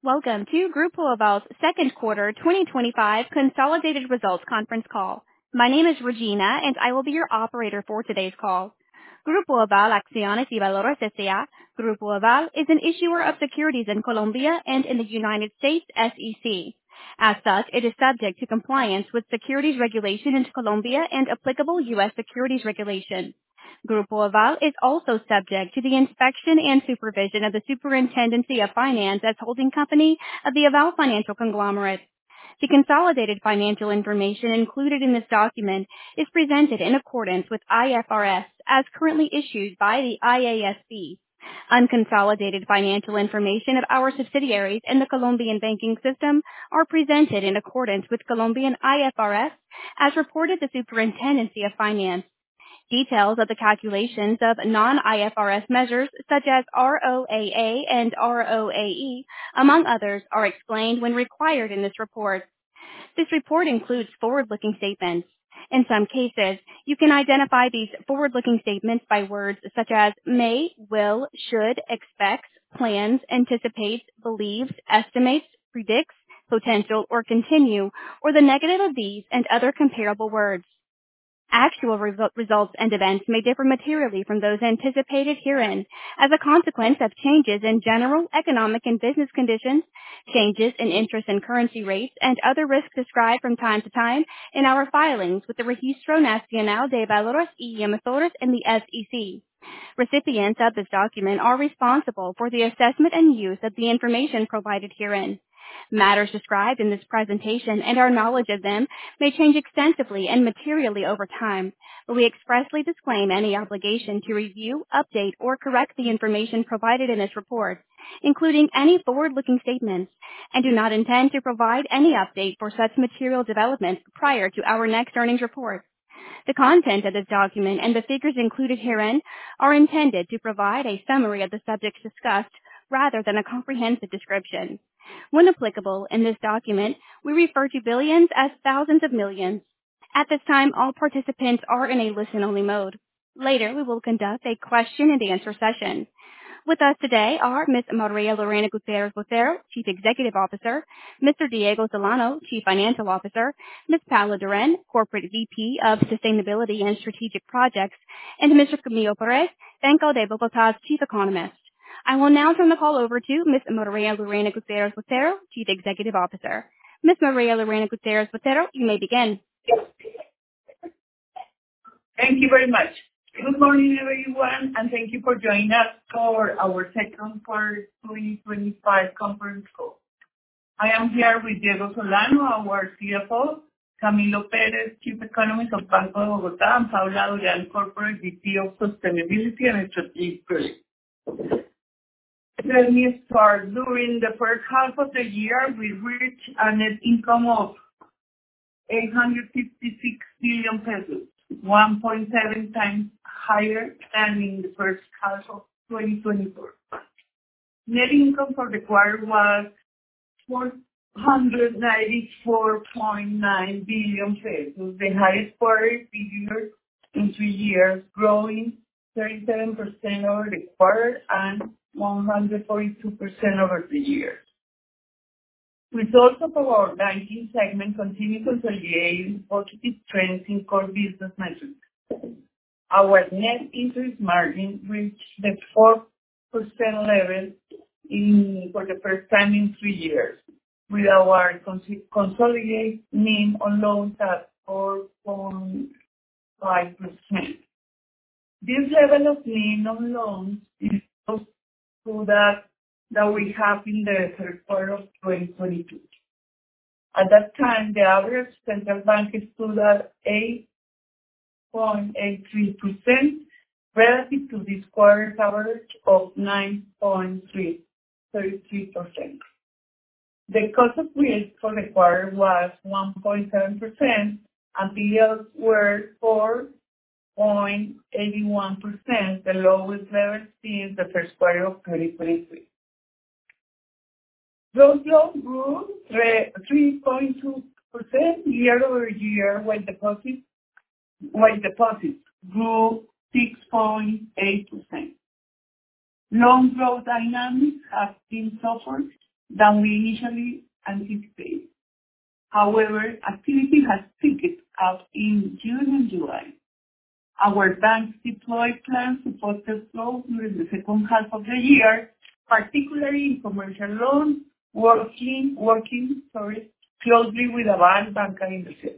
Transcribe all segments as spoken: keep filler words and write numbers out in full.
Welcome to Grupo Aval's second quarter twenty twenty-five consolidated results conference call. My name is Regina, and I will be your operator for today's call. Grupo Aval Acciones y Valores S A Grupo Aval is an issuer of securities in Colombia and in the United States S E C. As such, it is subject to compliance with securities regulation in Colombia and applicable U S securities regulation. Grupo Aval is also subject to the inspection and supervision of the Superintendency of Finance as holding company of the Aval Financial Conglomerate. The consolidated financial information included in this document is presented in accordance with I F R S as currently issued by the I A S B. Unconsolidated financial information of our subsidiaries in the Colombian banking system are presented in accordance with Colombian I F R S as reported the Superintendency of Finance. Details of the calculations of non-I F R S measures such as R O A A and R O A E, among others, are explained when required in this report. This report includes forward-looking statements. In some cases, you can identify these forward-looking statements by words such as may, will, should, expects, plans, anticipates, believes, estimates, predicts, potential, or continue, or the negative of these and other comparable words. Actual resu- results and events may differ materially from those anticipated herein as a consequence of changes in general economic and business conditions, changes in interest and currency rates, and other risks described from time to time in our filings with the Registro Nacional de Valores y Emisores and the S E C. Recipients of this document are responsible for the assessment and use of the information provided herein. Matters described in this presentation and our knowledge of them may change extensively and materially over time, but we expressly disclaim any obligation to review, update, or correct the information provided in this report, including any forward-looking statements, and do not intend to provide any update for such material developments prior to our next earnings report. The content of this document and the figures included herein are intended to provide a summary of the subjects discussed rather than a comprehensive description. When applicable, in this document, we refer to billions as thousands of millions. At this time, all participants are in a listen-only mode. Later, we will conduct a question-and-answer session. With us today are Miz Maria Lorena Gutierrez Botero, Chief Executive Officer, Mister Diego Solano, Chief Financial Officer, Miz Paula Duran, Corporate V P of Sustainability and Strategic Projects, and Mister Camilo Perez, Banco de Bogotá's Chief Economist. I will now turn the call over to Miz Maria Lorena Gutierrez Botero, Chief Executive Officer. Miz Maria Lorena Gutierrez Botero, you may begin. Thank you very much. Good morning, everyone, and thank you for joining us for our second quarter twenty twenty-five conference call. I am here with Diego Solano, our C F O, Camilo Perez, Chief Economist of Banco de Bogotá, and Paula Duran, Corporate V P of Sustainability and Strategic Projects. Let me start. During the first half of the year, we reached a net income of eight hundred fifty-six billion pesos, one point seven times higher than in the first half of twenty twenty-four. Net income for the quarter was four hundred ninety-four point nine billion pesos, the highest quarterly figure in three years, growing thirty-seven percent over the quarter and one hundred forty-two percent over the year. Results of our banking segment continue consolidating positive trends in core business metrics. Our net interest margin reached the four percent level in, for the first time in three years, with our cons- consolidated N I M on loans at four point five percent. This level of N I M on loans is close to that that we have in the third quarter of twenty twenty-two. At that time, the average central bank stood at eight point eight three percent relative to this quarter's average of nine point three three percent. The cost of risk for the quarter was one point seven percent and P Ls were four point eight one percent, the lowest level since the first quarter of twenty twenty-three. Gross loans grew three point two percent year over year, while deposits, while deposits grew six point eight percent. Loan growth dynamics have been suffered than we initially anticipated. However, activity has picked up in June and July. Our banks deployed plans to foster growth during the second half of the year, particularly in commercial loans, working working sorry, closely with Aval, Banca Inversión.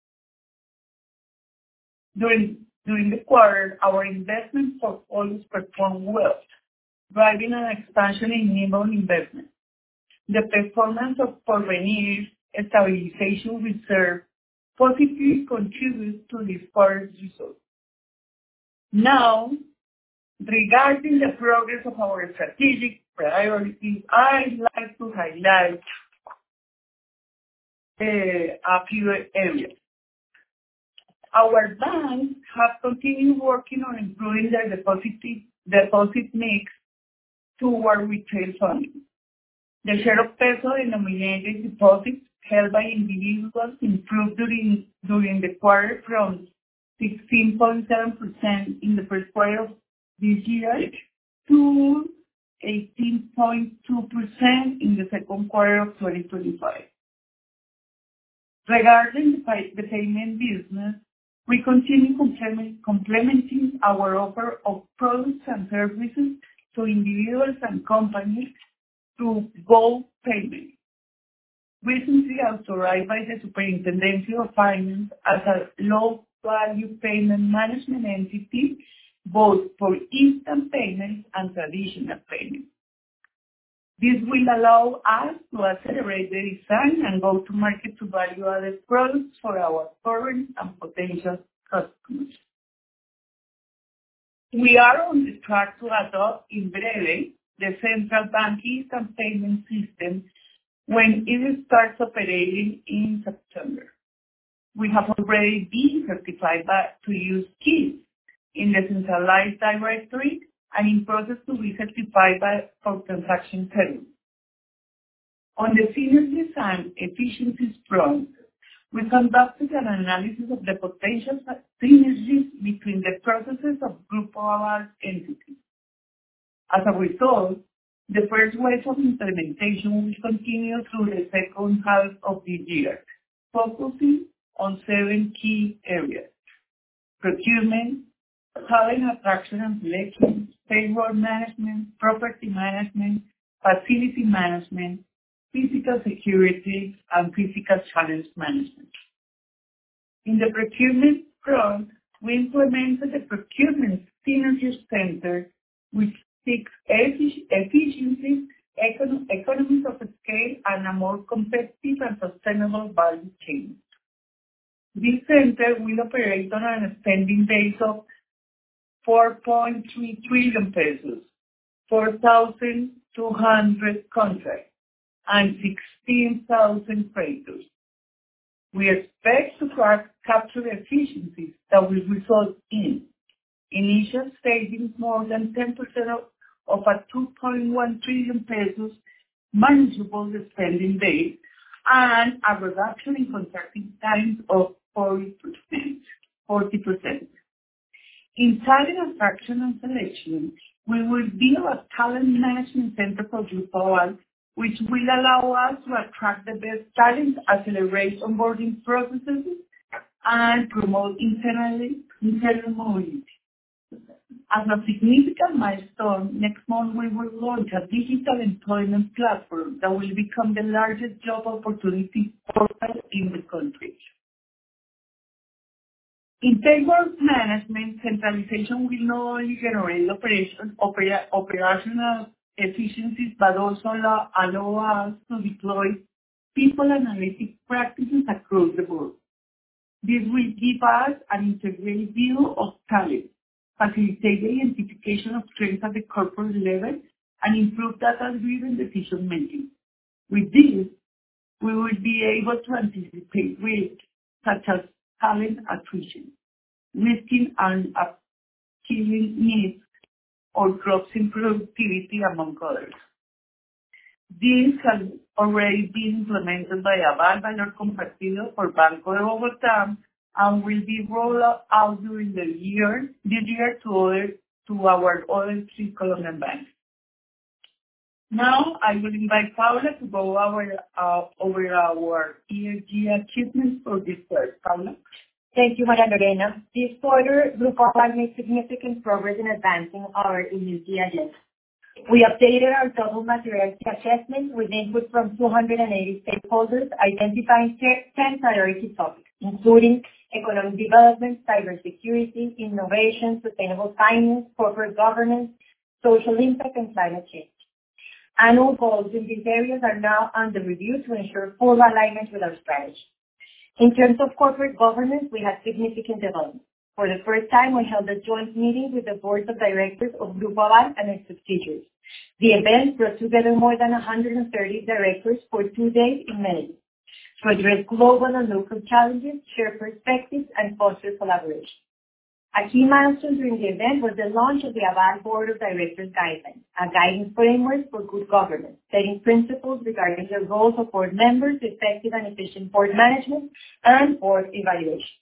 During during the quarter, our investment portfolios performed well, driving an expansion in minimum investment. The performance of Porvenir stabilization reserve positively contributes to this quarter's results. Now, regarding the progress of our strategic priorities, I'd like to highlight uh, a few areas. Our banks have continued working on improving their deposit, deposit mix toward retail funding. The share of peso-denominated deposits held by individuals improved during, during the quarter from sixteen point seven percent in the first quarter of this year to eighteen point two percent in the second quarter of twenty twenty-five. Regarding the, pay, the payment business, we continue complement, complementing our offer of products and services to individuals and companies through Go Payment, recently authorized by the Superintendency of Finance as a low-value payment management entity, both for instant payments and traditional payments. This will allow us to accelerate the design and go to market to value-added products for our current and potential customers. We are on the track to adopt in breve the central bank instant payment system when it starts operating in September. We have already been certified by, to use keys in the centralized directory and in process to be certified by for transaction settlement. On the synergies and efficiencies front, we conducted an analysis of the potential synergies between the processes of Grupo Aval entities. As a result, the first wave of implementation will continue through the second half of the year, focusing on seven key areas: procurement, talent attraction and selection, payroll management, property management, facility management, physical security, and physical challenge management. In the procurement front, we implemented the Procurement Synergy Center, which seeks efficiencies, econ economies of scale, and a more competitive and sustainable value chain. This center will operate on a spending base of four point three trillion pesos, four thousand two hundred contracts, and sixteen thousand freighters. We expect to capture efficiencies that will result in initial savings more than ten percent of, of a two point one trillion pesos manageable spending base and a reduction in contracting times of forty percent. forty percent. In talent attraction and selection, we will build a talent management center for Grupo Aval, which will allow us to attract the best talent, accelerate onboarding processes, and promote internally, internal mobility. As a significant milestone, next month we will launch a digital employment platform that will become the largest job opportunity portal in the country. In payroll management, centralization will not only generate operation, opera, operational efficiencies, but also allow, allow us to deploy people analytic practices across the board. This will give us an integrated view of talent, facilitate the identification of strengths at the corporate level, and improve data-driven decision-making. With this, we will be able to anticipate risks such as talent attrition, risking and upskilling needs, or drops in productivity, among others. This has already been implemented by Aval Valor Compartido for Banco de Bogotá and will be rolled out during the year, this year to, other, to our other three Colombian banks. Now, I will invite Paula to go over, uh, over our E S G achievements for this quarter. Paula? Thank you, Maria Lorena. This quarter, Grupo Aval made significant progress in advancing our E S G agenda. We updated our double materiality assessment with input from two hundred eighty stakeholders, identifying ten priority topics, including economic development, cybersecurity, innovation, sustainable finance, corporate governance, social impact, and climate change. Annual goals in these areas are now under review to ensure full alignment with our strategy. In terms of corporate governance, we had significant development. For the first time, we held a joint meeting with the boards of directors of Grupo Aval and its subsidiaries. The event brought together more than one hundred thirty directors for two days in Medellin to address global and local challenges, share perspectives, and foster collaboration. A key milestone during the event was the launch of the Aval Board of Directors Guidelines, a guidance framework for good governance, setting principles regarding the roles of board members, effective and efficient board management, and board evaluation.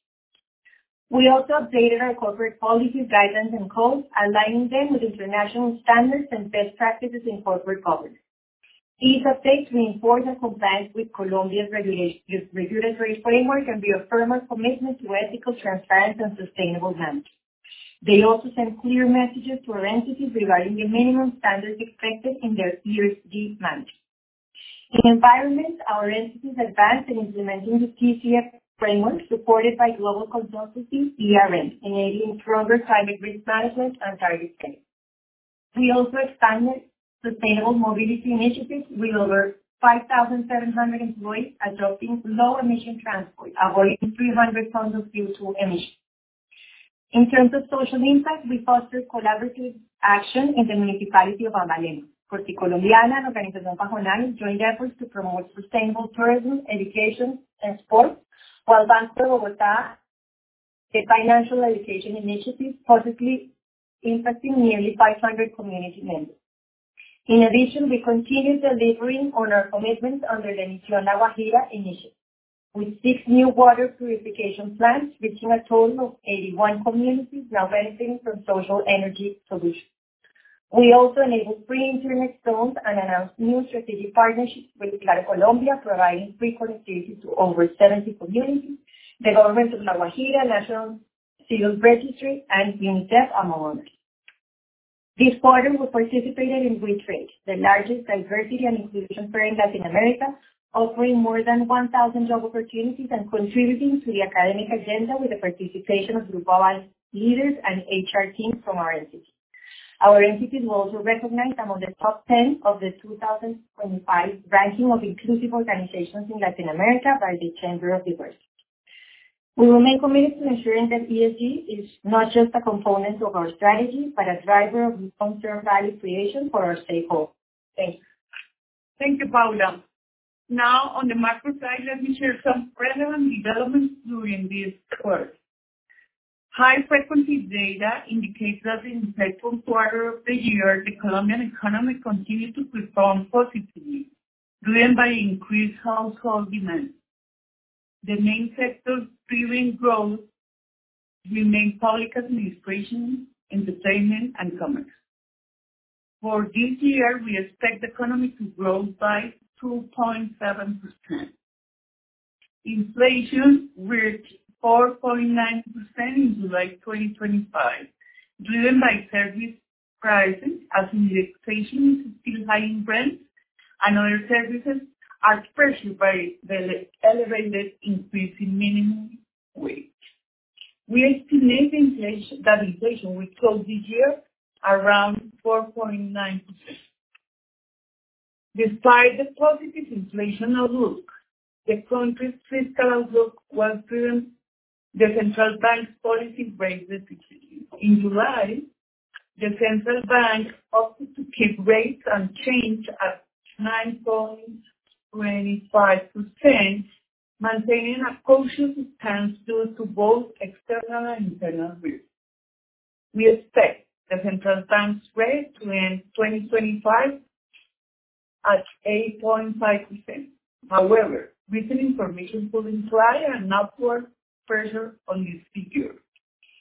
We also updated our corporate policies, guidelines, and codes, aligning them with international standards and best practices in corporate governance. These updates reinforce our compliance with Colombia's regulatory framework and reaffirm our commitment to ethical, transparent, and sustainable management. They also send clear messages to our entities regarding the minimum standards expected in their E S G management. In environment, our entities advanced in implementing the T C F framework supported by global consultancy E R N, enabling stronger climate risk management and target setting. We also expanded sustainable mobility initiatives with over five thousand seven hundred employees adopting low-emission transport, avoiding three hundred tons of C O two emissions. In terms of social impact, we fostered collaborative action in the municipality of Ambalema. Corte Colombiana and Organización Pajonal joined efforts to promote sustainable tourism, education, and sports, while Banco de Bogotá, a financial education initiative, positively impacting nearly five hundred community members. In addition, we continue delivering on our commitments under the Misión La Guajira initiative, with six new water purification plants, reaching a total of eighty-one communities now benefiting from social energy solutions. We also enabled free internet zones and announced new strategic partnerships with Claro Colombia, providing free connectivity to over seventy communities, the government of La Guajira, National Civil Registry, and UNICEF, among others. This quarter, we participated in WeTrade, the largest diversity and inclusion fair in Latin America, offering more than one thousand job opportunities and contributing to the academic agenda with the participation of Grupo Aval leaders and H R teams from our entities. Our entities were also recognized among the top ten of the two thousand twenty-five ranking of inclusive organizations in Latin America by the Chamber of Diversity. We remain committed to ensuring that E S G is not just a component of our strategy, but a driver of long-term value creation for our stakeholders. Thank you. Thank you, Paula. Now, on the macro side, let me share some relevant developments during this quarter. High-frequency data indicates that in the second quarter of the year, the Colombian economy continued to perform positively, driven by increased household demand. The main sectors driving growth remain public administration, entertainment, and commerce. For this year, we expect the economy to grow by two point seven percent. Inflation reached four point nine percent in July twenty twenty-five, driven by service prices as indexation is still high in rents and other services are pressured by the elevated increase in minimum wage. We estimate inflation, that inflation will close this year around four point nine percent. Despite the positive inflation outlook, the country's fiscal outlook was driven the central bank's policy rate decision. In July, the central bank opted to keep rates unchanged at nine point two five percent, maintaining a cautious stance due to both external and internal risks. We expect the central bank's rate to end twenty twenty-five at eight point five percent. However, recent information could imply an upward pressure on this figure.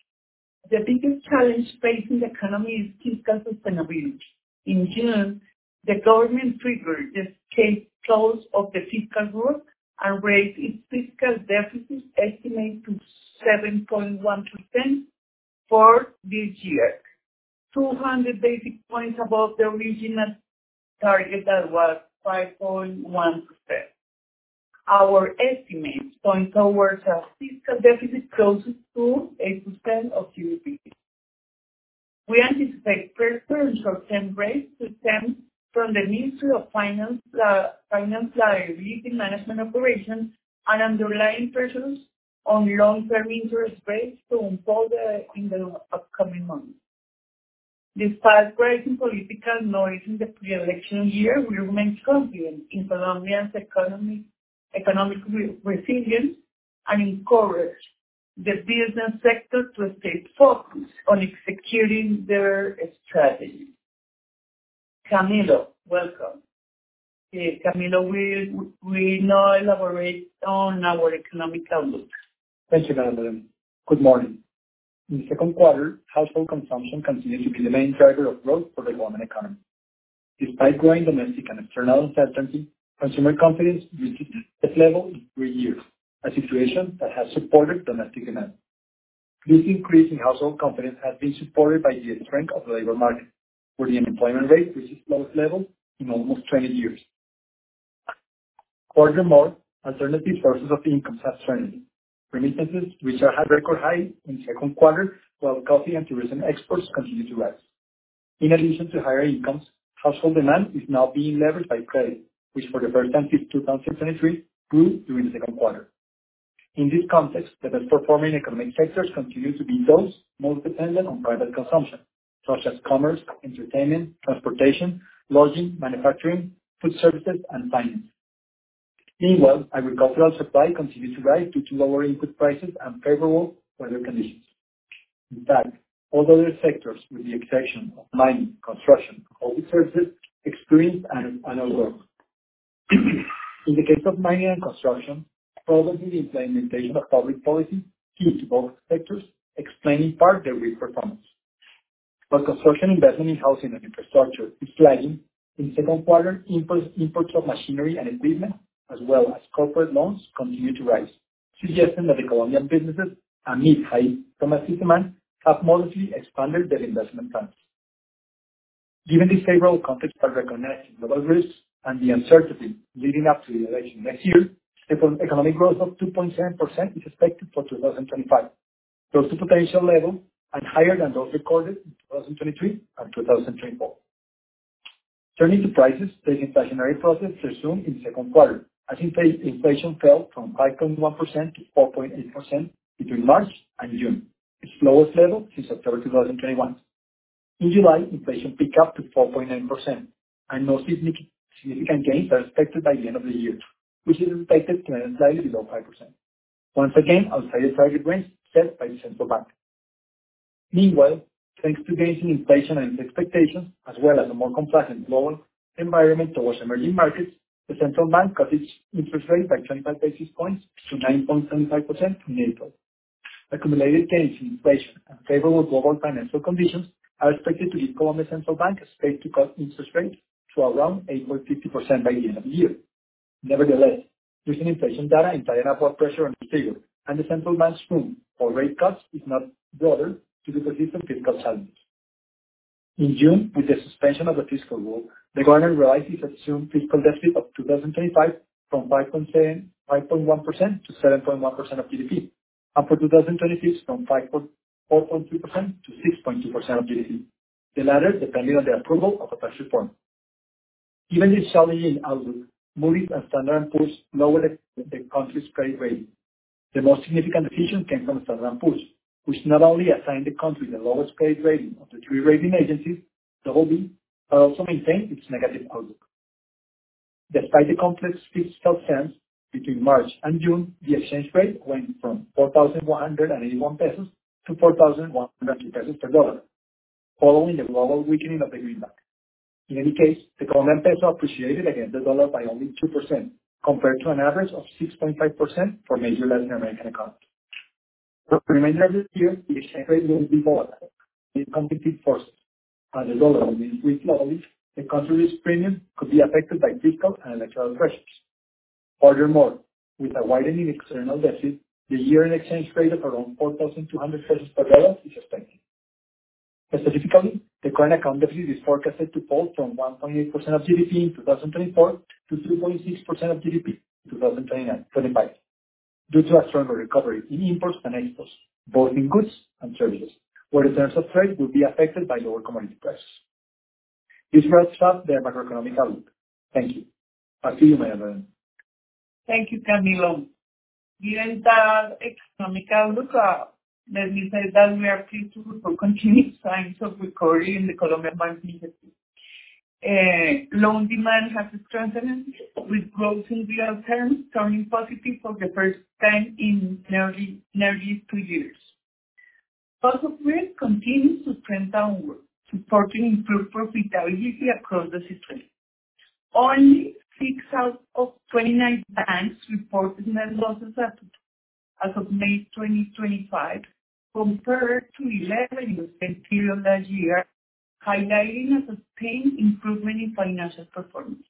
The biggest challenge facing the economy is fiscal sustainability. In June, The government triggered the escape clause of the fiscal rule and raised its fiscal deficit estimate to seven point one percent for this year, two hundred basis points above the original target that was five point one percent. Our estimates point towards a fiscal deficit closer to eight percent of G D P. We anticipate pressure on short-term rates to stem from the Ministry of Finance, uh, Finance Liability Management Operations and underlying pressures on long-term interest rates to unfold uh, in the upcoming months. Despite rising political noise in the pre-election year, we remain confident in Colombia's economic, economic re- resilience and encourage the business sector to stay focused on executing their strategy. Camilo, welcome. Uh, Camilo will, will now elaborate on our economic outlook. Thank you, Madam. Good morning. In the second quarter, household consumption continued to be the main driver of growth for the Colombian economy. Despite growing domestic and external uncertainty, consumer confidence reached its best level in three years, a situation that has supported domestic demand. This increase in household confidence has been supported by the strength of the labor market, where the unemployment rate reached its lowest level in almost twenty years. Furthermore, alternative sources of income have strengthened. Remittances reached a high record high in the second quarter, while coffee and tourism exports continue to rise. In addition to higher incomes, household demand is now being leveraged by credit, which for the first time since two thousand twenty-three grew during the second quarter. In this context, the best performing economic sectors continue to be those most dependent on private consumption, such as commerce, entertainment, transportation, lodging, manufacturing, food services, and finance. Meanwhile, agricultural supply continued to rise due to lower input prices and favorable weather conditions. In fact, all other sectors, with the exception of mining, construction, and public services, experienced annual growth. In the case of mining and construction, problems in the implementation of public policy key to both sectors, explain in part their weak performance. While construction investment in housing and infrastructure is lagging, in the second quarter, imports, imports of machinery and equipment, as well as corporate loans, continue to rise, suggesting that the Colombian businesses, amid high domestic demand, have modestly expanded their investment plans. Given this favorable context by recognizing global risks and the uncertainty leading up to the election next year, economic growth of two point seven percent is expected for two thousand twenty-five, close to potential level and higher than those recorded in two thousand twenty-three and two thousand twenty-four. Turning to prices, the inflationary process resumed in the second quarter, as inflation fell from five point one percent to four point eight percent between March and June, its lowest level since October two thousand twenty-one. In July, inflation picked up to four point nine percent, and no significant gains are expected by the end of the year, which is expected to end slightly below five percent. Once again, outside the target range set by the central bank. Meanwhile, thanks to gains in inflation and its expectations, as well as a more complacent global environment towards emerging markets, the central bank cut its interest rate by twenty-five basis points to nine point seven five percent in April. Accumulated gains in inflation and favorable global financial conditions are expected to give Colombia Central Bank space to cut interest rates to around eight point five zero percent by the end of the year. Nevertheless, recent inflation data imply an upward pressure on the figure, and the central bank's room for rate cuts is not broader due to persistent fiscal challenges. In June, with the suspension of the fiscal rule, the government revised its assumed fiscal deficit of two thousand twenty-five from five point one percent to seven point one percent of G D P, and for two thousand twenty-six from four point three percent to six point two percent of G D P, the latter depending on the approval of a tax reform. Given this challenging outlook, Moody's and Standard and Poor's lowered the, the country's credit rating. The most significant decision came from Standard and Poor's, which not only assigned the country the lowest credit rating of the three rating agencies, double B, but also maintained its negative outlook. Despite the complex fiscal stance, between March and June, the exchange rate went from four thousand one hundred eighty-one pesos to four thousand one hundred two pesos per dollar, following the global weakening of the greenback. In any case, the Colombian peso appreciated against the dollar by only two percent, compared to an average of six point five percent for major Latin American economies. For the remainder of the year, the exchange rate will be volatile with competitive forces, and the dollar will be weak globally, the country risk premium could be affected by fiscal and electoral pressures. Furthermore, with a widening external deficit, the year-end exchange rate of around four thousand two hundred pesos per dollar is expected. Specifically, the current account deficit is forecasted to fall from one point eight percent of G D P in two thousand twenty-four to two point six percent of G D P in two thousand twenty-five, due to a stronger recovery in imports and exports, both in goods and services, where the terms of trade will be affected by lower commodity prices. This wraps up the macroeconomic outlook. Thank you. Back to you, Maria Lorena. Thank you, Camilo. Given that economic outlook, uh, let me say that we are pleased to report continued signs of recovery in the Colombian banking sector. Uh, loan demand has strengthened, with growth in real terms turning positive for the first time in nearly, nearly two years. Cost of risk continues to trend downward, supporting improved profitability across the system. Only six out of twenty-nine banks reported net losses as of May twenty twenty-five, compared to eleven in the same period last year, highlighting a sustained improvement in financial performance.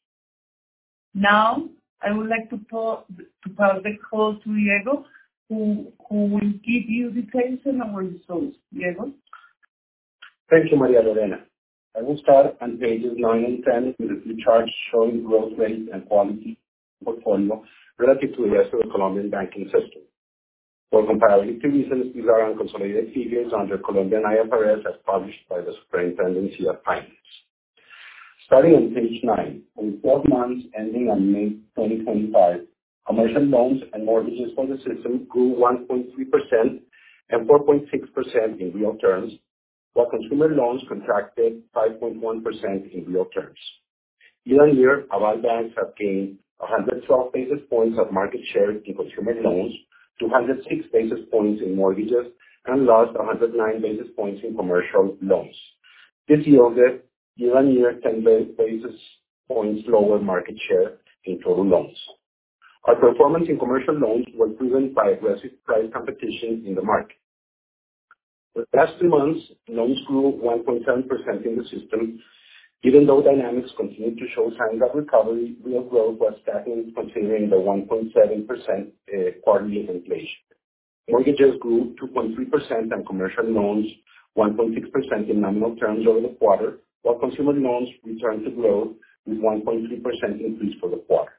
Now, I would like to, po- to pass the call to Diego, who, who will give you details on our results. Diego? Thank you, Maria Lorena. I will start on pages nine and ten with a few charts showing growth rate and quality portfolio relative to the rest of the Colombian banking system. For comparability reasons, these are unconsolidated figures under Colombian I F R S as published by the Superintendency of Finance. Starting on page nine, in twelve months ending on May twenty twenty-five, commercial loans and mortgages for the system grew one point three percent and four point six percent in real terms, while consumer loans contracted five point one percent in real terms. Year-on-year, Aval banks have gained one hundred twelve basis points of market share in consumer loans, two hundred six basis points in mortgages, and lost one hundred nine basis points in commercial loans. This yielded year-on-year ten basis points lower market share in total loans. Our performance in commercial loans was driven by aggressive price competition in the market. For the past two months, loans grew one point seven percent in the system. Even though dynamics continued to show signs of recovery, real growth was stagnant considering the one point seven percent uh, quarterly inflation. Mortgages grew two point three percent and commercial loans one point six percent in nominal terms over the quarter, while consumer loans returned to growth with one point three percent increase for the quarter.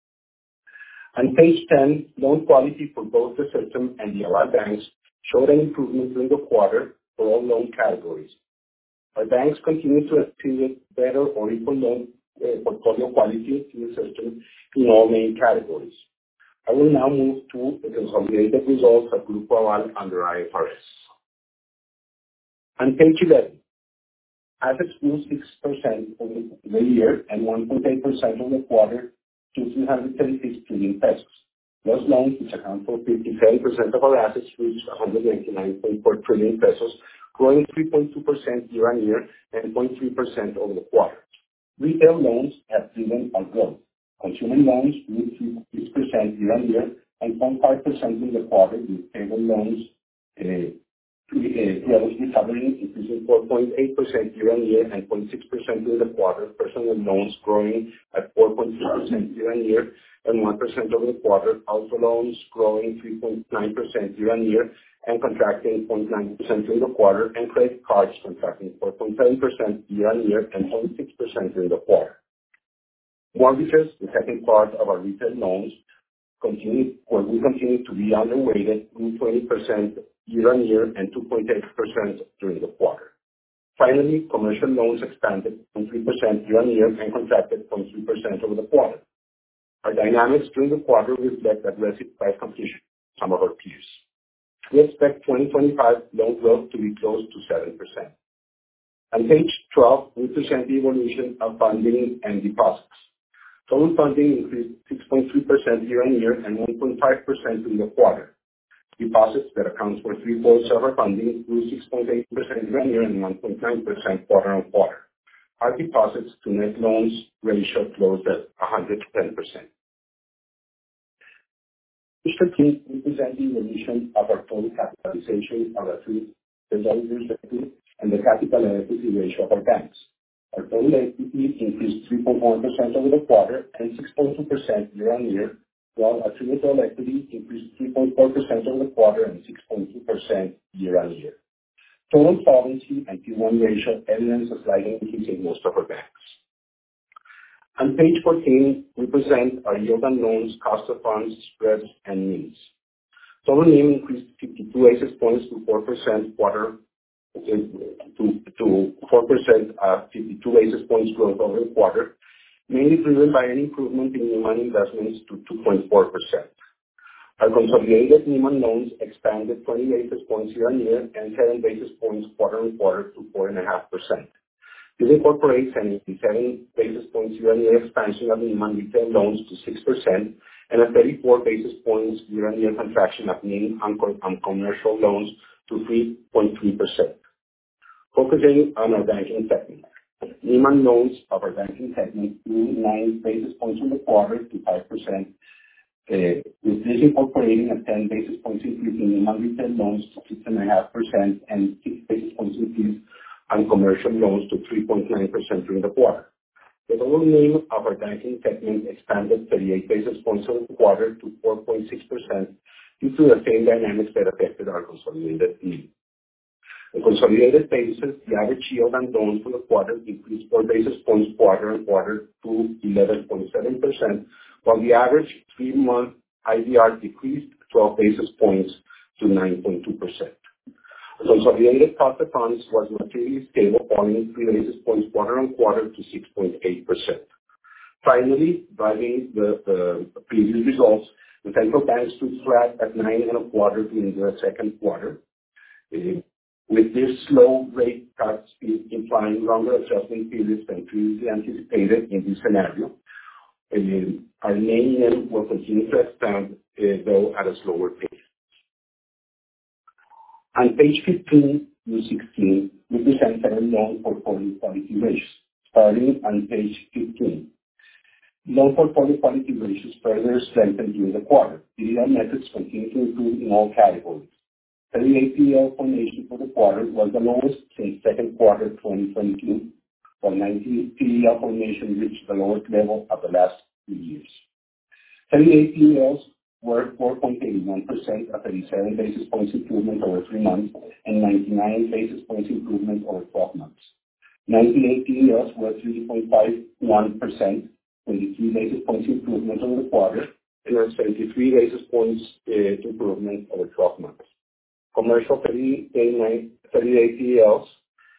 On page ten, loan quality for both the system and the Aval banks showed an improvement during the quarter for all loan categories. Our banks continue to exhibit better or equal loan uh, portfolio quality in the system in all main categories. I will now move to the consolidated results of Grupo Aval under I F R S. On page eleven, assets grew six percent over the year and one point eight percent over the quarter to three hundred thirty-six trillion pesos. Those loans, which account for fifty-seven percent of our assets, reached one hundred ninety-nine point four trillion pesos, growing three point two percent year-on-year and zero point three percent over the quarter. Retail loans have driven our growth. Consumer loans grew three point six percent year-on-year and zero point five percent in the quarter, with payable loans uh, growth recovering, increasing four point eight percent year-on-year and zero point six percent in the quarter. Personal loans growing at four point three percent year-on-year and one percent over the quarter. Auto loans growing three point nine percent year-on-year and contracting zero point nine percent in the quarter, and credit cards contracting four point seven percent year-on-year and zero point six percent in the quarter. Mortgages, the second part of our retail loans, continue, where we continue to be underweighted, grew twenty percent year-on-year and two point eight percent during the quarter. Finally, commercial loans expanded zero point three percent year-on-year and contracted zero point three percent over the quarter. Our dynamics during the quarter reflect aggressive price competition with some of our peers. We expect twenty twenty-five loan growth to be close to seven percent. On page twelve, we present the evolution of funding and deposits. Total funding increased six point three percent year-on-year and one point five percent in the quarter. Deposits, that accounts for three-fourths of our funding, grew six point eight percent year-on-year and one point nine percent quarter-on-quarter. Our deposits to net loans ratio closed at one hundred ten percent. Page thirteen, we present the evolution of our total capitalization of our three consolidated and the capital adequacy ratio of our banks. Our total equity increased three point one percent over the quarter and six point two percent year-on-year, while attributable equity increased three point four percent over the quarter and six point two percent year-on-year. Total solvency and Tier one ratio evidence a slight increase in most of our banks. On page fourteen, we present our yield on loans, cost of funds, spreads, and N I Ms. Total N I M increased fifty-two basis points to four percent quarter to, to four percent, uh, fifty-two basis points growth over the quarter, mainly driven by an improvement in new money investments to two point four percent. Our consolidated N I M on loans expanded twenty basis points year-on-year and seven basis points quarter-on-quarter to four point five percent. This incorporates an eighty-seven basis points year-on-year expansion of N I M on retail loans to six percent and a thirty-four basis points year-on-year contraction of N I M on, co- on commercial loans to three point three percent. Focusing on our banking segment. N I M on loans of our banking segment grew nine basis points in the quarter to five percent, uh, with this incorporating a ten basis points increase in N I M on retail loans to six point five percent and six basis points increase on commercial loans to three point nine percent during the quarter. The total N I M of our banking segment expanded thirty-eight basis points over the quarter to four point six percent due to the same dynamics that affected our consolidated N I M. On a consolidated basis, the average yield on loans for the quarter increased four basis points quarter-on-quarter to eleven point seven percent, while the average three-month I D R decreased twelve basis points to nine point two percent. The consolidated cost of funds was materially stable, falling three basis points quarter-on-quarter to six point eight percent. Finally, driving the, the previous results, the central bank stood flat at nine and a quarter during the second quarter. Uh, with this slow rate cuts implying longer adjustment periods than previously anticipated in this scenario, uh, our N I M will continue to expand, uh, though at a slower pace. On page fifteen to sixteen, we present our loan portfolio quality ratios. Starting on page fifteen. Loan portfolio quality ratios further strengthened during the quarter. P D L metrics continue to improve in all categories. thirty-eight P D L formation for the quarter was the lowest since second quarter twenty twenty-two, while ninety P D L formation reached the lowest level of the last three years. thirty-eight P D Ls were four point eight one percent, a thirty-seven basis points improvement over three months, and ninety-nine basis points improvement over twelve months. ninety-eight P D Ls were three point five one percent, twenty-three basis points improvement over the quarter, and a seventy-three basis points uh, improvement over twelve months. Commercial thirty-eight P D Ls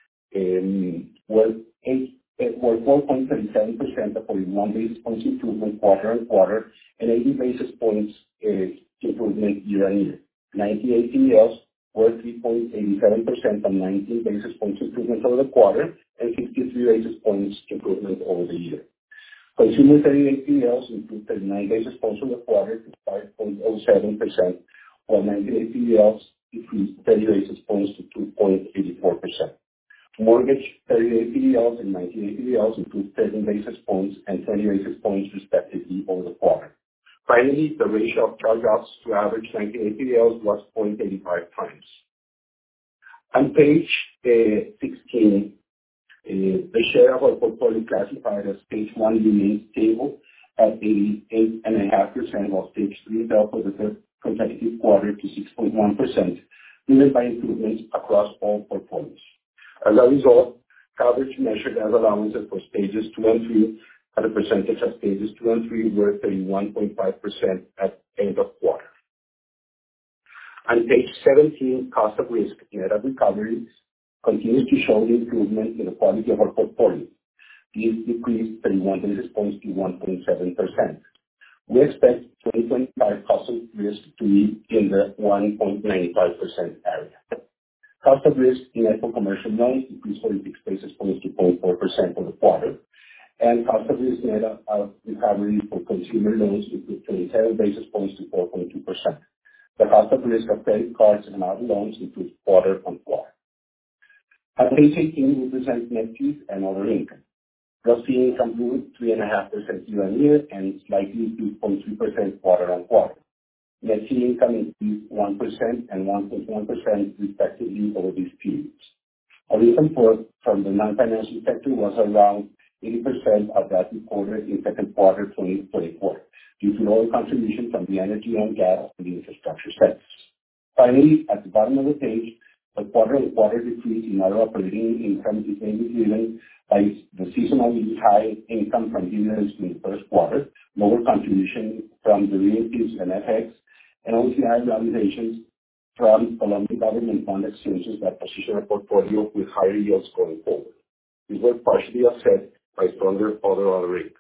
um, were eight were four point three seven percent, a forty-one basis points improvement quarter-on-quarter, and eighty basis points uh, improvement year-on-year. ninety-eight P D Ls were three point eight seven percent, and nineteen basis points improvement over the quarter, and sixty-three basis points improvement over the year. Consumer thirty-eight P D Ls improved thirty-nine basis points over the quarter to five point zero seven percent, while ninety-eight P D Ls decreased thirty basis points to two point eight four percent. Mortgage thirty-eight P D Ls and ninety-eight P D Ls improved thirteen basis points and twenty basis points respectively over the quarter. Finally, the ratio of charge-offs to average ninety-eight P D Ls was zero point eight five times. On page uh, sixteen, uh, the share of our portfolio classified as stage one remains stable at eighty-eight point five percent, while stage three fell for the third consecutive quarter to six point one percent, driven by improvements across all portfolios. As a result, coverage measured as allowances for stages two and three as a percentage of stages two and three were thirty-one point five percent at end of quarter. On page seventeen, cost of risk net of recoveries continues to show the improvement in the quality of our portfolio. These decreased thirty-one basis points to one point seven percent. We expect twenty twenty-five cost of risk to be in the one point nine five percent area. Cost of risk in for commercial loans decreased forty-six basis points to zero point four percent for the quarter, and cost of risk net of recovery for consumer loans improved twenty-seven basis points to four point two percent. The cost of risk of credit cards and other loans improved quarter-on-quarter. On page eighteen, we present net fees and other income. Gross fee income grew three point five percent year-on-year and slightly two point three percent quarter-on-quarter. Net fee income increased one percent and one point one percent respectively over these periods. Our income for, from the non-financial sector was around eighty percent of that recorded in second quarter twenty twenty-four, due to lower contribution from the energy and gas and the infrastructure sectors. Finally, at the bottom of the page, the quarter-on-quarter decrease in our operating income is mainly driven by the seasonally high income from dividends in the first quarter, lower contribution from derivatives and F X, and O C I realizations from Colombian government bond exchanges that position our portfolio with higher yields going forward. These were partially offset by stronger other other income.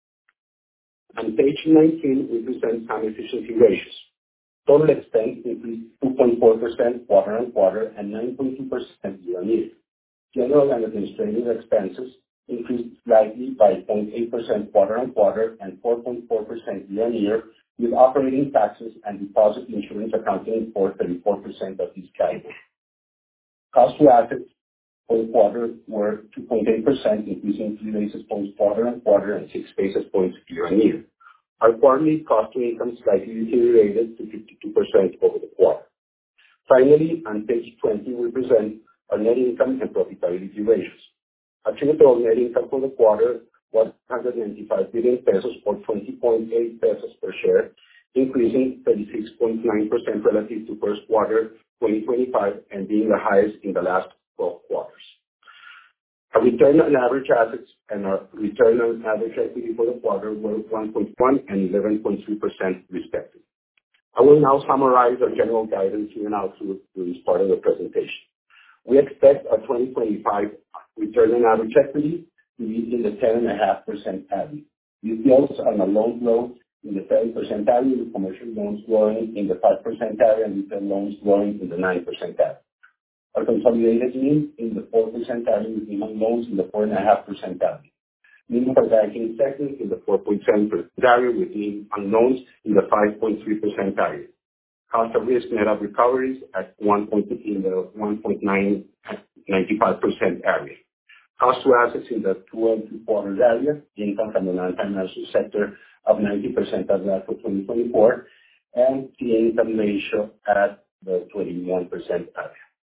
On page nineteen, we present some efficiency ratios. Total expense increased two point four percent quarter-on-quarter and nine point two percent year-on-year. General and administrative expenses increased slightly by zero point eight percent quarter-on-quarter and four point four percent year-on-year, with operating taxes and deposit insurance accounting for thirty-four percent of this category. Cost to assets for the quarter were two point eight percent, increasing three basis points quarter-on-quarter and six basis points year-on-year. Our quarterly cost to income slightly deteriorated to fifty-two percent over the quarter. Finally, on page twenty, we present our net income and profitability ratios. Attributable net income for the quarter was one hundred ninety-five billion pesos, or twenty point eight pesos per share, increasing thirty-six point nine percent relative to first quarter twenty twenty-five and being the highest in the last twelve quarters. Our return on average assets and our return on average equity for the quarter were one point one and eleven point three percent respectively. I will now summarize our general guidance given out through this part of the presentation. We expect our twenty twenty-five return on average equity to be in the ten point five percent area. This yields on a loan growth in the seven percent area, with commercial loans growing in the five percent area and retail loans growing in the nine percent area. Our consolidated NIM in the four percent area, with minimum loans in the four point five percent area. NIM for banking sector in the four point seven percent area, with NIM on loans in the five point three percent area. Cost of risk net of recoveries at one point in the one point nine five percent area. Cost to assets in the two and three quarters area. Income from the non-financial sector of ninety percent of that for twenty twenty-four, and the income ratio at the twenty-one percent area.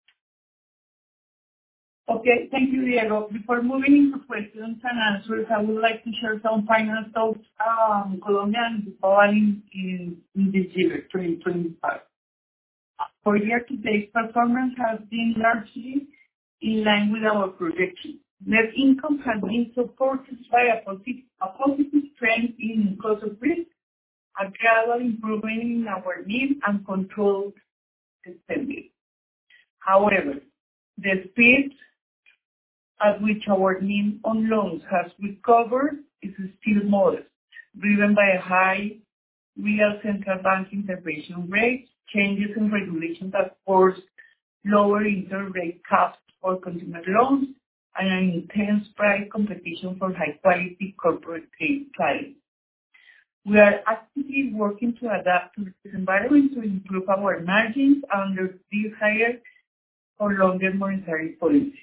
Okay, thank you, Diego. Before moving into questions and answers, I would like to share some final thoughts on Colombia and in, in, in this year, twenty twenty-five. For year-to-date performance has been largely in line with our projections. Net income has been supported by a positive, a positive trend in cost of risk, a gradual improvement in our NIM and controlled spending. However, the speed at which our NIM on loans has recovered is still modest, driven by a high real central bank intervention rate, changes in regulation that force lower interest rate caps for consumer loans, and an intense price competition for high-quality corporate clients. We are actively working to adapt to this environment to improve our margins under this higher or longer monetary policy.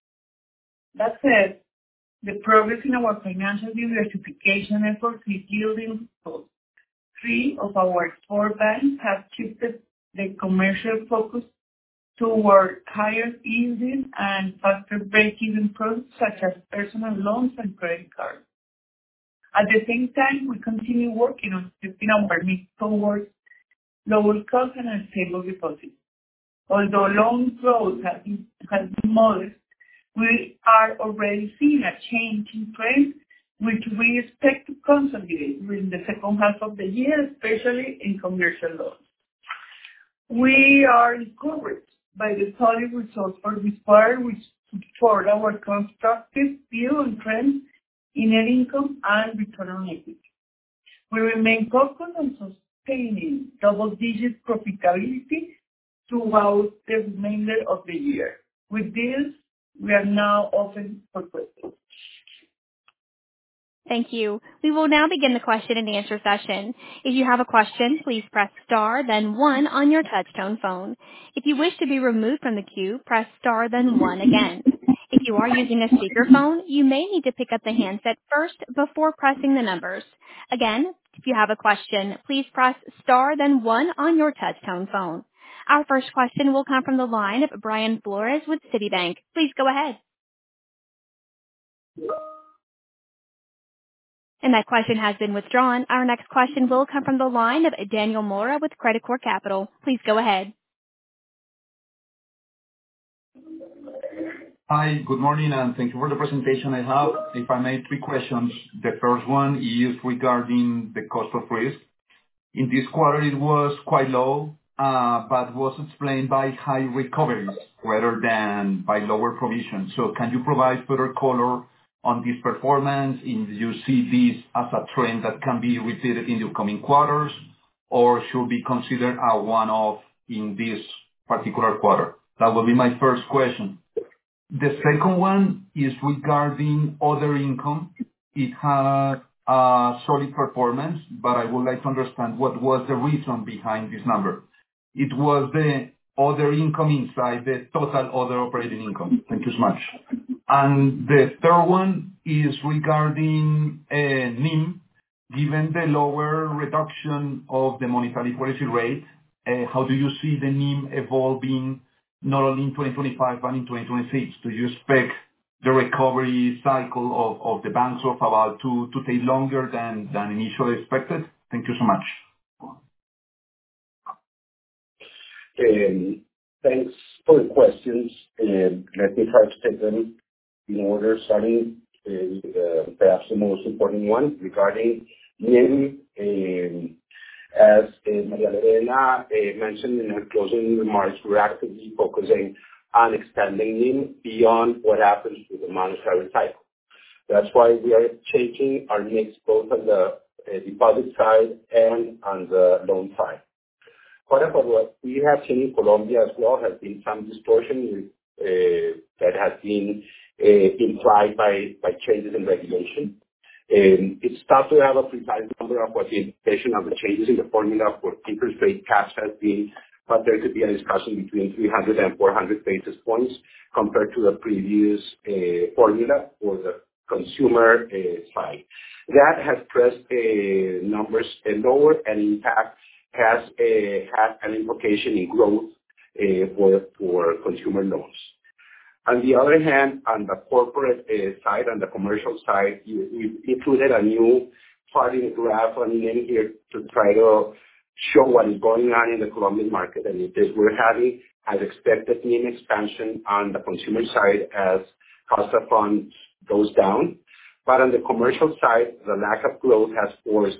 That said, the progress in our financial diversification efforts is yielding results. Three of our four banks have shifted the commercial focus toward higher yielding and faster break-even products such as personal loans and credit cards. At the same time, we continue working on shifting our mix towards lower cost and stable deposits. Although loan growth has been, has been modest, we are already seeing a change in trend, which we expect to consolidate during the second half of the year, especially in commercial loans. We are encouraged by the solid results for this quarter, which support our constructive view on trends in net income and return on equity. We remain focused on sustaining double-digit profitability throughout the remainder of the year. With this, we are now open for questions. Thank you. We will now begin the question and answer session. If you have a question, please press star, then one on your touchtone phone. If you wish to be removed from the queue, press star, then one again. If you are using a speakerphone, you may need to pick up the handset first before pressing the numbers. Again, if you have a question, please press star, then one on your touchtone phone. Our first question will come from the line of Brian Flores with Citibank. Please go ahead. And that question has been withdrawn. Our next question will come from the line of Daniel Mora with Credicorp Capital. Please go ahead. Hi, good morning, and thank you for the presentation. I have, if I may, three questions. The first one is regarding the cost of risk. In this quarter, it was quite low, uh, but was explained by high recoveries rather than by lower provisions. So can you provide further color on this performance? And do you see this as a trend that can be repeated in the coming quarters, or should be considered a one-off in this particular quarter? That will be my first question. The second one is regarding other income. It had a solid performance, but I would like to understand what was the reason behind this number. It was the other income inside the total other operating income. Thank you so much. And the third one is regarding uh, N I M. Given the lower reduction of the monetary policy rate, uh, how do you see the N I M evolving not only in twenty twenty-five but in twenty twenty-six? Do you expect the recovery cycle of, of the banks of about to, to take longer than, than initially expected? Thank you so much. Um, thanks for the questions. Um, let me try to take them in order, starting uh, with uh, perhaps the most important one regarding N I M. Um, as uh, Maria Lorena uh, mentioned in her closing remarks, we're actively focusing on expanding N I M beyond what happens with the monetary cycle. That's why we are changing our mix both on the uh, deposit side and on the loan side. Part of what we have seen in Colombia as well has been some distortion uh, that has been uh, implied by, by changes in regulation. Um, it's tough to have a precise number of what the implication of the changes in the formula for interest rate caps has been, but there could be a discussion between three hundred and four hundred basis points compared to the previous uh, formula for the consumer uh, side. That has pressed uh, numbers uh, lower, and in fact has uh, had an implication in growth uh, for, for consumer loans. On the other hand, on the corporate uh, side, on the commercial side, we included a new plotting graph on N I M here to try to show what is going on in the Colombian market. And it is we're having, as expected, N I M expansion on the consumer side as cost of funds goes down. But on the commercial side, the lack of growth has forced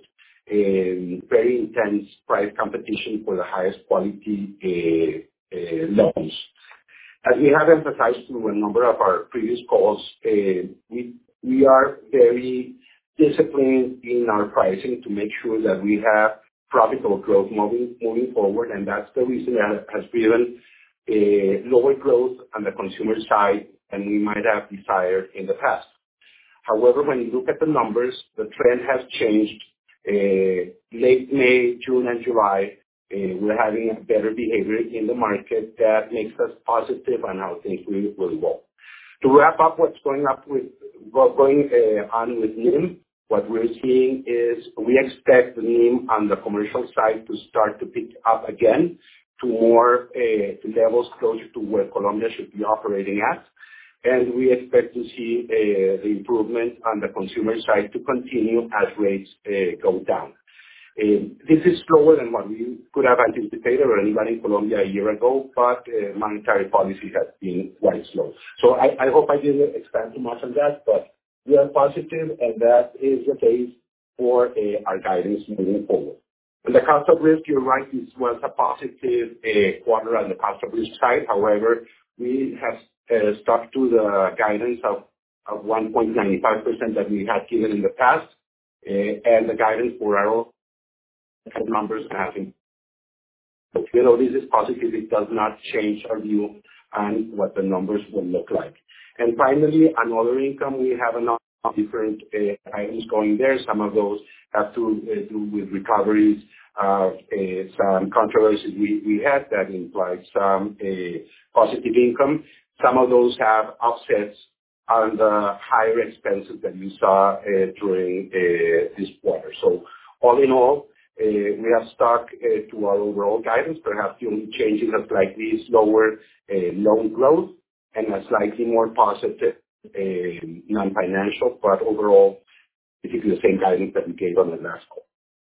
a very intense price competition for the highest quality uh, uh, loans. As we have emphasized through a number of our previous calls, uh, we we are very disciplined in our pricing to make sure that we have profitable growth moving moving forward, and that's the reason that has driven uh, lower growth on the consumer side than we might have desired in the past. However, when you look at the numbers, the trend has changed. Uh, late May, June, and July, uh, we're having a better behavior in the market that makes us positive on how things will, will go. To wrap up what's going up with going uh, on with N I M, what we're seeing is we expect the N I M on the commercial side to start to pick up again to more uh, to levels closer to where Colombia should be operating at. And we expect to see uh, the improvement on the consumer side to continue as rates uh, go down. Uh, this is slower than what we could have anticipated or anybody in Colombia a year ago, but uh, monetary policy has been quite slow. So I, I hope I didn't expand too much on that, but we are positive, and that is the case for uh, our guidance moving forward. On the cost of risk, you're right, this was a positive uh, quarter on the cost of risk side. However, we have Uh, stuck to the guidance of, of one point nine five percent that we had given in the past, uh, and the guidance for our numbers having. But, you know, this is positive. It does not change our view on what the numbers will look like. And finally, on other income, we have a number of different uh, items going there. Some of those have to uh, do with recoveries of uh, some controversies we, we had that implied some uh, positive income. Some of those have offsets on the higher expenses that you saw uh, during uh, this quarter. So all in all, we have stuck to our overall guidance. Perhaps the only change is a slightly slower loan growth and a slightly more positive non-financial, but overall, basically the same guidance that we gave on the last call.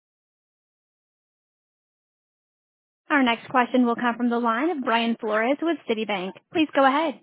Our next question will come from the line of Brian Flores with Citibank. Please go ahead.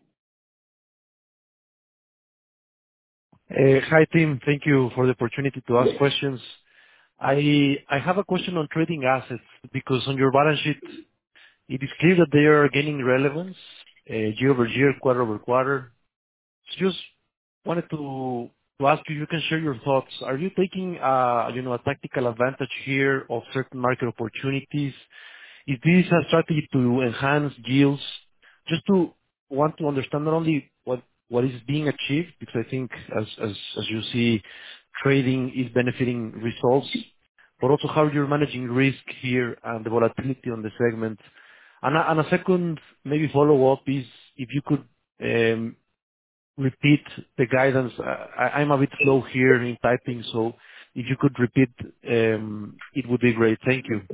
Uh, hi, team. Thank you for the opportunity to ask questions. I I have a question on trading assets because on your balance sheet, it is clear that they are gaining relevance uh, year over year, quarter over quarter. Just wanted to to ask you, you can share your thoughts. Are you taking uh, you know a tactical advantage here of certain market opportunities? Is this a strategy to enhance yields? Just to want to understand not only what what is being achieved, because I think as as as you see, trading is benefiting results, but also how you're managing risk here and the volatility on the segment. And a and a second maybe follow-up is if you could um repeat the guidance. I- I'm a bit slow here in typing, so if you could repeat, um it would be great. Thank you.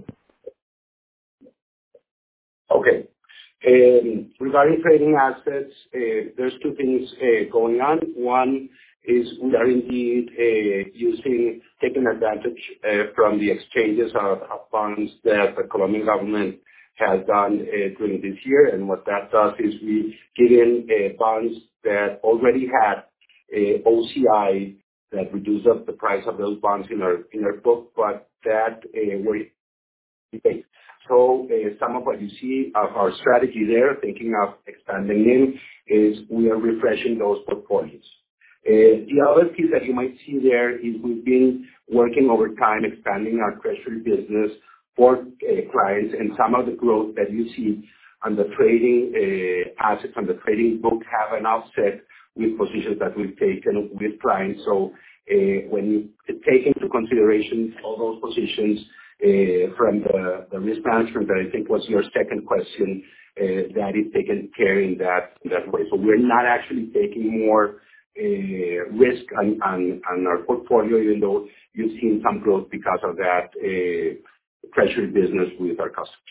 Okay. Um, Regarding trading assets, uh, there's two things uh, going on. One is we are indeed uh, using, taking advantage uh, from the exchanges of of bonds that the Colombian government has done uh, during this year. And what that does is we give in uh, bonds that already had uh, O C I that reduces up the price of those bonds in our in our book, but that uh, were paid. So uh, some of what you see of our strategy there, thinking of expanding in, is we are refreshing those portfolios. Uh, the other piece that you might see there is we've been working over time expanding our treasury business for uh, clients, and some of the growth that you see on the trading uh, assets on the trading book have an offset with positions that we've taken with clients. So uh, when you take into consideration all those positions, Uh, from the, the risk management that I think was your second question, uh, that is taken care in that, in that way. So we're not actually taking more uh, risk on, on, on our portfolio, even though you've seen some growth because of that uh, treasury business with our customers.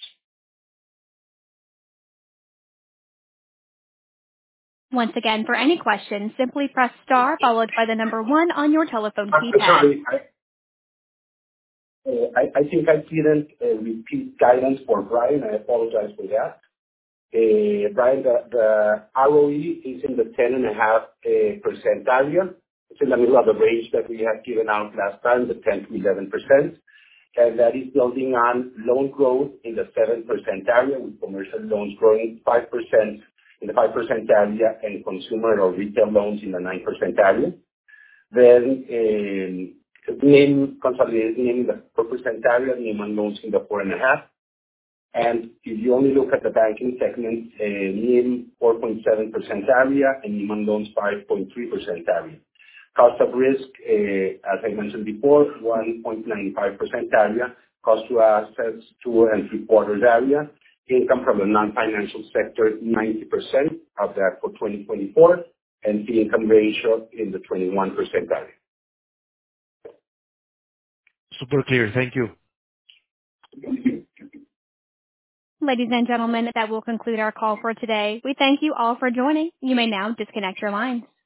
Once again, for any questions, simply press star followed by the number one on your telephone keypad. Sorry, I, Uh, I, I think I didn't uh, repeat guidance for Brian. I apologize for that. Uh, Brian, the, the R O E is in the ten point five percent uh, area. It's in the middle of the range that we had given out last time, the ten to eleven percent. And that is building on loan growth in the seven percent area, with commercial loans growing five percent in the five percent area and consumer or retail loans in the nine percent area. Then, um, N I M, consolidated N I M in the four percent area, N I M on loans in the four point five. And if you only look at the banking segment, uh, N I M four point seven percent area and N I M on loans five point three percent area. Cost of risk, uh, as I mentioned before, one point nine five percent area. Cost to assets, two and three quarters area. Income from the non-financial sector, ninety percent of that for twenty twenty-four, and the income ratio in the twenty-one percent area. Super clear. Thank you. Ladies and gentlemen, that will conclude our call for today. We thank you all for joining. You may now disconnect your lines.